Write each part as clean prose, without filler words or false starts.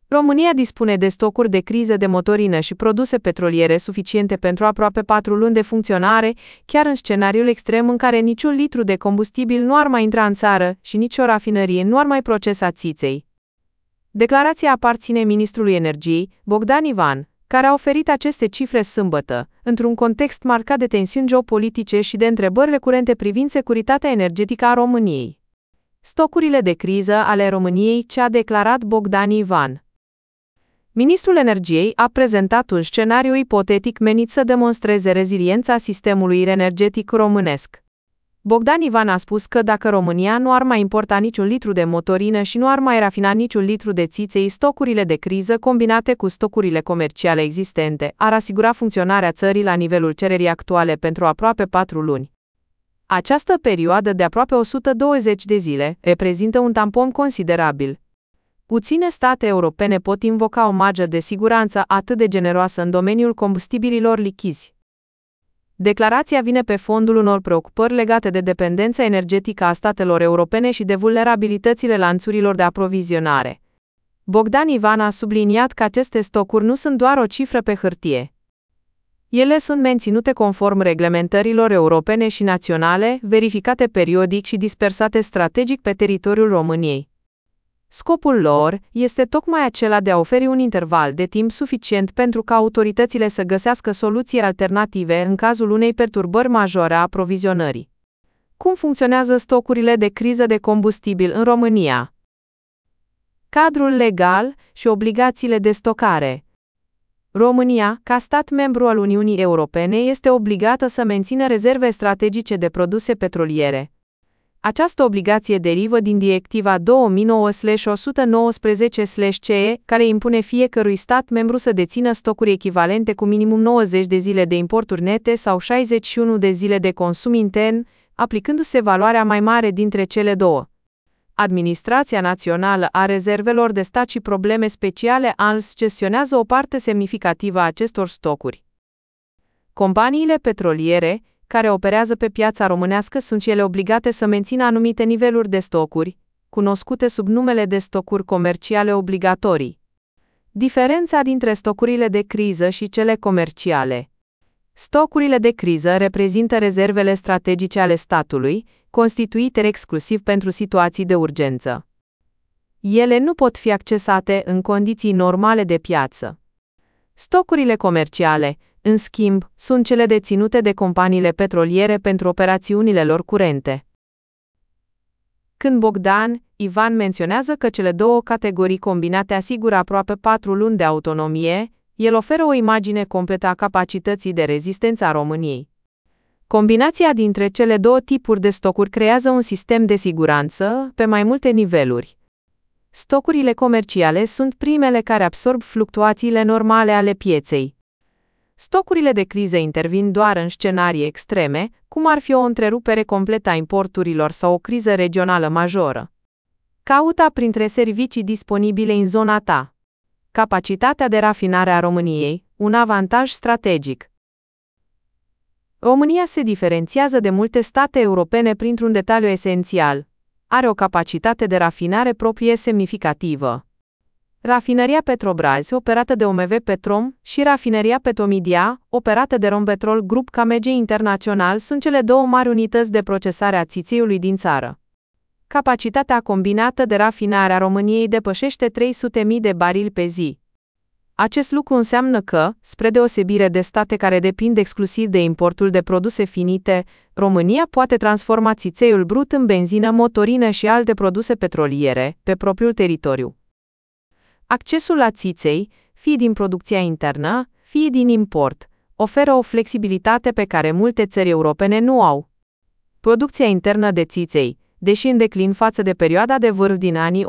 România dispune de stocuri de criză de motorină și produse petroliere suficiente pentru aproape 4 luni de funcționare, chiar în scenariul extrem în care niciun litru de combustibil nu ar mai intra în țară și nicio rafinărie nu ar mai procesa țiței. Declarația aparține ministrului energiei, Bogdan Ivan, care a oferit aceste cifre sâmbătă, într-un context marcat de tensiuni geopolitice și de întrebări recurente privind securitatea energetică a României. Stocurile de criză ale României, ce a declarat Bogdan Ivan. Ministrul Energiei a prezentat un scenariu ipotetic menit să demonstreze reziliența sistemului energetic românesc. Bogdan Ivan a spus că dacă România nu ar mai importa niciun litru de motorină și nu ar mai rafina niciun litru de țiței, stocurile de criză combinate cu stocurile comerciale existente ar asigura funcționarea țării la nivelul cererii actuale pentru aproape 4 luni. Această perioadă de aproape 120 de zile reprezintă un tampon considerabil. Puține state europene pot invoca o marjă de siguranță atât de generoasă în domeniul combustibililor lichizi. Declarația vine pe fondul unor preocupări legate de dependența energetică a statelor europene și de vulnerabilitățile lanțurilor de aprovizionare. Bogdan Ivan a subliniat că aceste stocuri nu sunt doar o cifră pe hârtie. Ele sunt menținute conform reglementărilor europene și naționale, verificate periodic și dispersate strategic pe teritoriul României. Scopul lor este tocmai acela de a oferi un interval de timp suficient pentru ca autoritățile să găsească soluții alternative în cazul unei perturbări majore a aprovizionării. Cum funcționează stocurile de criză de combustibil în România? Cadrul legal și obligațiile de stocare. România, ca stat membru al Uniunii Europene, este obligată să mențină rezerve strategice de produse petroliere. Această obligație derivă din Directiva 2009/119/CE, care impune fiecărui stat membru să dețină stocuri echivalente cu minimum 90 de zile de importuri nete sau 61 de zile de consum intern, aplicându-se valoarea mai mare dintre cele două. Administrația Națională a Rezervelor de Stat și Probleme Speciale ANRS gestionează o parte semnificativă a acestor stocuri. Companiile petroliere, care operează pe piața românească, sunt cele obligate să mențină anumite niveluri de stocuri, cunoscute sub numele de stocuri comerciale obligatorii. Diferența dintre stocurile de criză și cele comerciale. Stocurile de criză reprezintă rezervele strategice ale statului, constituite exclusiv pentru situații de urgență. Ele nu pot fi accesate în condiții normale de piață. Stocurile comerciale, în schimb, sunt cele deținute de companiile petroliere pentru operațiunile lor curente. Când Bogdan Ivan menționează că cele două categorii combinate asigură aproape 4 luni de autonomie, el oferă o imagine completă a capacității de rezistență a României. Combinația dintre cele două tipuri de stocuri creează un sistem de siguranță pe mai multe niveluri. Stocurile comerciale sunt primele care absorb fluctuațiile normale ale pieței. Stocurile de criză intervin doar în scenarii extreme, cum ar fi o întrerupere completă a importurilor sau o criză regională majoră. Caută printre servicii disponibile în zona ta. Capacitatea de rafinare a României, un avantaj strategic. România se diferențiază de multe state europene printr-un detaliu esențial. Are o capacitate de rafinare proprie semnificativă. Rafinăria Petrobrazi, operată de OMV Petrom, și rafinăria Petromidia, operată de Rompetrol Group KMG International, sunt cele două mari unități de procesare a țițeiului din țară. Capacitatea combinată de rafinare a României depășește 300.000 de barili pe zi. Acest lucru înseamnă că, spre deosebire de state care depind exclusiv de importul de produse finite, România poate transforma țițeiul brut în benzină, motorină și alte produse petroliere, pe propriul teritoriu. Accesul la țiței, fie din producția internă, fie din import, oferă o flexibilitate pe care multe țări europene nu au. Producția internă de țiței, deși în declin față de perioada de vârf din anii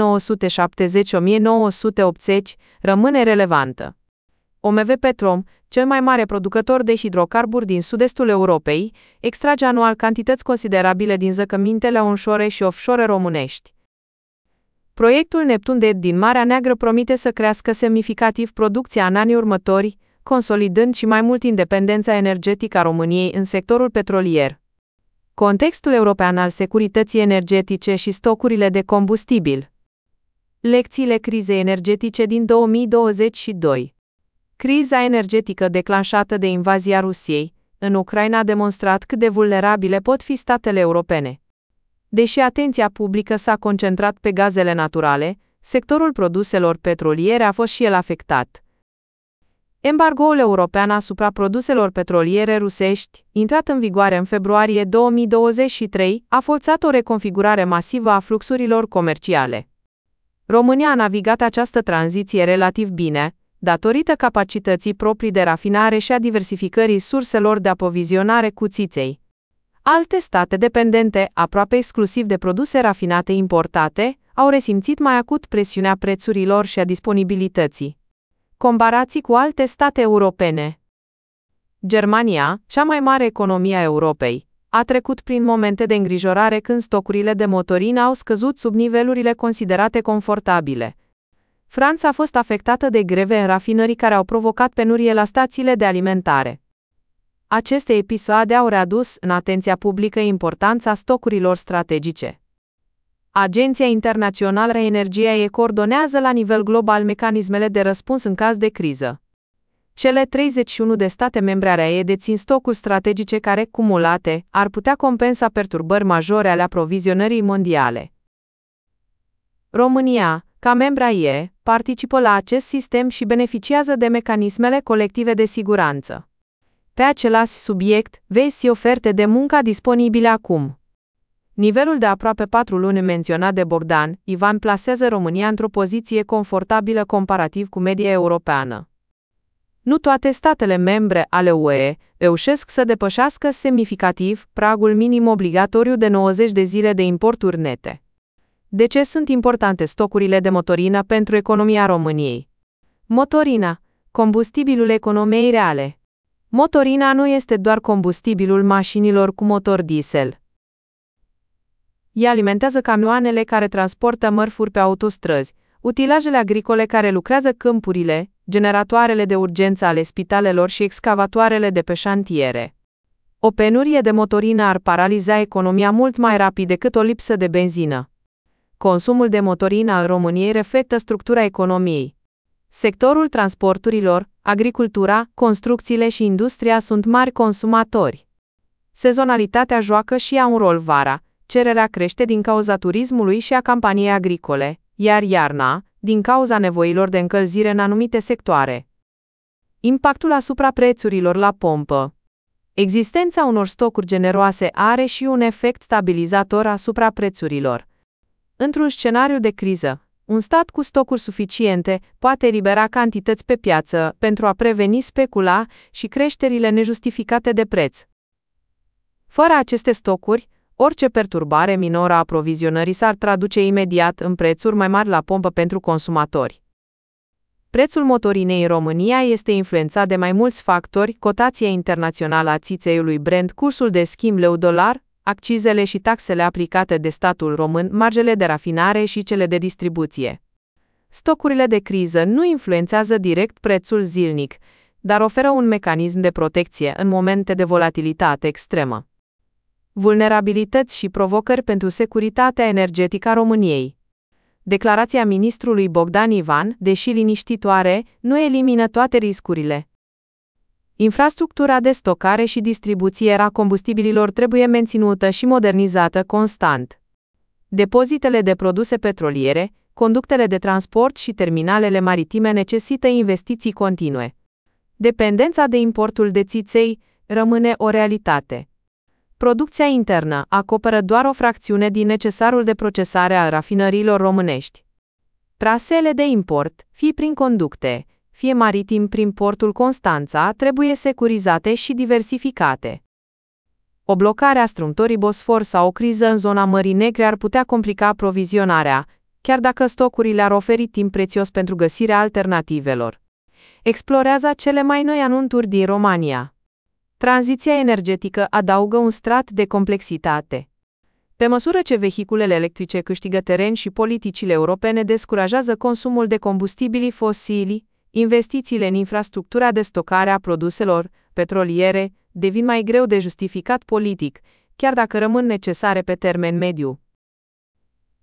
1970-1980, rămâne relevantă. OMV Petrom, cel mai mare producător de hidrocarburi din sud-estul Europei, extrage anual cantități considerabile din zăcămintele onshore și offshore românești. Proiectul Neptun de din Marea Neagră promite să crească semnificativ producția în anii următori, consolidând și mai mult independența energetică a României în sectorul petrolier. Contextul european al securității energetice și stocurile de combustibil. Lecțiile crizei energetice din 2022. Criza energetică declanșată de invazia Rusiei în Ucraina a demonstrat cât de vulnerabile pot fi statele europene. Deși atenția publică s-a concentrat pe gazele naturale, sectorul produselor petroliere a fost și el afectat. Embargoul european asupra produselor petroliere rusești, intrat în vigoare în februarie 2023, a forțat o reconfigurare masivă a fluxurilor comerciale. România a navigat această tranziție relativ bine, datorită capacității proprii de rafinare și a diversificării surselor de aprovizionare cu țiței. Alte state dependente, aproape exclusiv de produse rafinate importate, au resimțit mai acut presiunea prețurilor și a disponibilității. Comparații cu alte state europene. Germania, cea mai mare economie a Europei, a trecut prin momente de îngrijorare când stocurile de motorină au scăzut sub nivelurile considerate confortabile. Franța a fost afectată de greve în rafinării care au provocat penurie la stațiile de alimentare. Aceste episoade au readus în atenția publică importanța stocurilor strategice. Agenția Internațională a Energiei coordonează la nivel global mecanismele de răspuns în caz de criză. Cele 31 de state membre ale UE dețin stocuri strategice care, cumulate, ar putea compensa perturbări majore ale aprovizionării mondiale. România, ca membra UE, participă la acest sistem și beneficiază de mecanismele colective de siguranță. Pe același subiect, vezi oferte de muncă disponibile acum. Nivelul de aproape 4 luni menționat de Bogdan Ivan plasează România într-o poziție confortabilă comparativ cu media europeană. Nu toate statele membre ale UE reușesc să depășească semnificativ pragul minim obligatoriu de 90 de zile de importuri nete. De ce sunt importante stocurile de motorină pentru economia României? Motorina, combustibilul economiei reale. Motorina nu este doar combustibilul mașinilor cu motor diesel. Ea alimentează camioanele care transportă mărfuri pe autostrăzi, utilajele agricole care lucrează câmpurile, generatoarele de urgență ale spitalelor și excavatoarele de pe șantiere. O penurie de motorină ar paraliza economia mult mai rapid decât o lipsă de benzină. Consumul de motorină al României reflectă structura economiei. Sectorul transporturilor, agricultura, construcțiile și industria sunt mari consumatori. Sezonalitatea joacă și ea un rol vara, cererea crește din cauza turismului și a campaniei agricole, iar iarna, din cauza nevoilor de încălzire în anumite sectoare. Impactul asupra prețurilor la pompă. Existența unor stocuri generoase are și un efect stabilizator asupra prețurilor. Într-un scenariu de criză, un stat cu stocuri suficiente poate elibera cantități pe piață pentru a preveni specula și creșterile nejustificate de preț. Fără aceste stocuri, orice perturbare minoră a aprovizionării s-ar traduce imediat în prețuri mai mari la pompă pentru consumatori. Prețul motorinei în România este influențat de mai mulți factori: cotația internațională a țițeiului Brent, cursul de schimb leu-dolar, accizele și taxele aplicate de statul român, marjele de rafinare și cele de distribuție. Stocurile de criză nu influențează direct prețul zilnic, dar oferă un mecanism de protecție în momente de volatilitate extremă. Vulnerabilități și provocări pentru securitatea energetică a României. Declarația ministrului Bogdan Ivan, deși liniștitoare, nu elimină toate riscurile. Infrastructura de stocare și distribuție a combustibililor trebuie menținută și modernizată constant. Depozitele de produse petroliere, conductele de transport și terminalele maritime necesită investiții continue. Dependența de importul de țiței rămâne o realitate. Producția internă acoperă doar o fracțiune din necesarul de procesare a rafinăriilor românești. Traseele de import, fie prin conducte, fie maritim prin portul Constanța, trebuie securizate și diversificate. O blocare a strâmtorii Bosfor sau o criză în zona Mării Negre ar putea complica aprovizionarea, chiar dacă stocurile ar oferi timp prețios pentru găsirea alternativelor. Explorează cele mai noi anunțuri din România. Tranziția energetică adaugă un strat de complexitate. Pe măsură ce vehiculele electrice câștigă teren și politicile europene descurajează consumul de combustibili fosili, investițiile în infrastructura de stocare a produselor petroliere devin mai greu de justificat politic, chiar dacă rămân necesare pe termen mediu.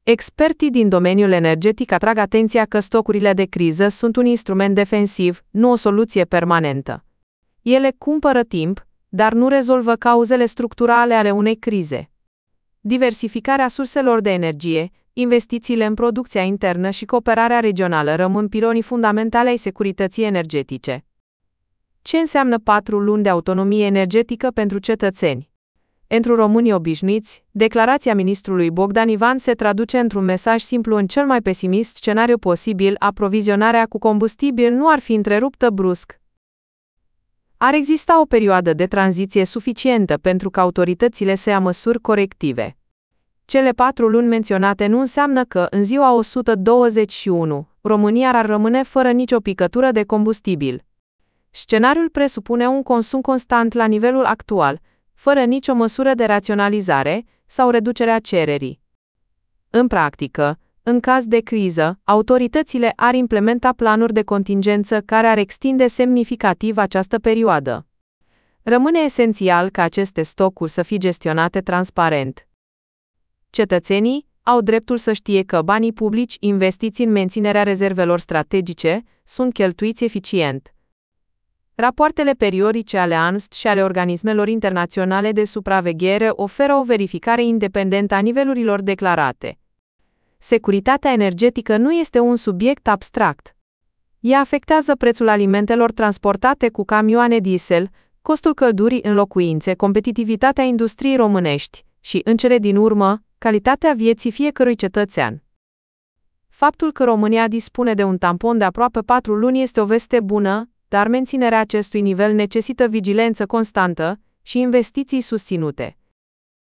Experții din domeniul energetic atrag atenția că stocurile de criză sunt un instrument defensiv, nu o soluție permanentă. Ele cumpără timp, dar nu rezolvă cauzele structurale ale unei crize. Diversificarea surselor de energie, investițiile în producția internă și cooperarea regională rămân pilonii fundamentale ai securității energetice. Ce înseamnă 4 luni de autonomie energetică pentru cetățeni? Pentru românii obișnuiți, declarația ministrului Bogdan Ivan se traduce într-un mesaj simplu: în cel mai pesimist scenariu posibil, aprovizionarea cu combustibil nu ar fi întreruptă brusc. Ar exista o perioadă de tranziție suficientă pentru ca autoritățile să ia măsuri corective. Cele 4 luni menționate nu înseamnă că, în ziua 121, România ar rămâne fără nicio picătură de combustibil. Scenariul presupune un consum constant la nivelul actual, fără nicio măsură de raționalizare sau reducerea cererii. În practică, în caz de criză, autoritățile ar implementa planuri de contingență care ar extinde semnificativ această perioadă. Rămâne esențial ca aceste stocuri să fie gestionate transparent. Cetățenii au dreptul să știe că banii publici investiți în menținerea rezervelor strategice sunt cheltuiți eficient. Rapoartele periodice ale ANST și ale organismelor internaționale de supraveghere oferă o verificare independentă a nivelurilor declarate. Securitatea energetică nu este un subiect abstract. Ea afectează prețul alimentelor transportate cu camioane diesel, costul căldurii în locuințe, competitivitatea industriei românești și, în cele din urmă, calitatea vieții fiecărui cetățean. Faptul că România dispune de un tampon de aproape 4 luni este o veste bună, dar menținerea acestui nivel necesită vigilență constantă și investiții susținute.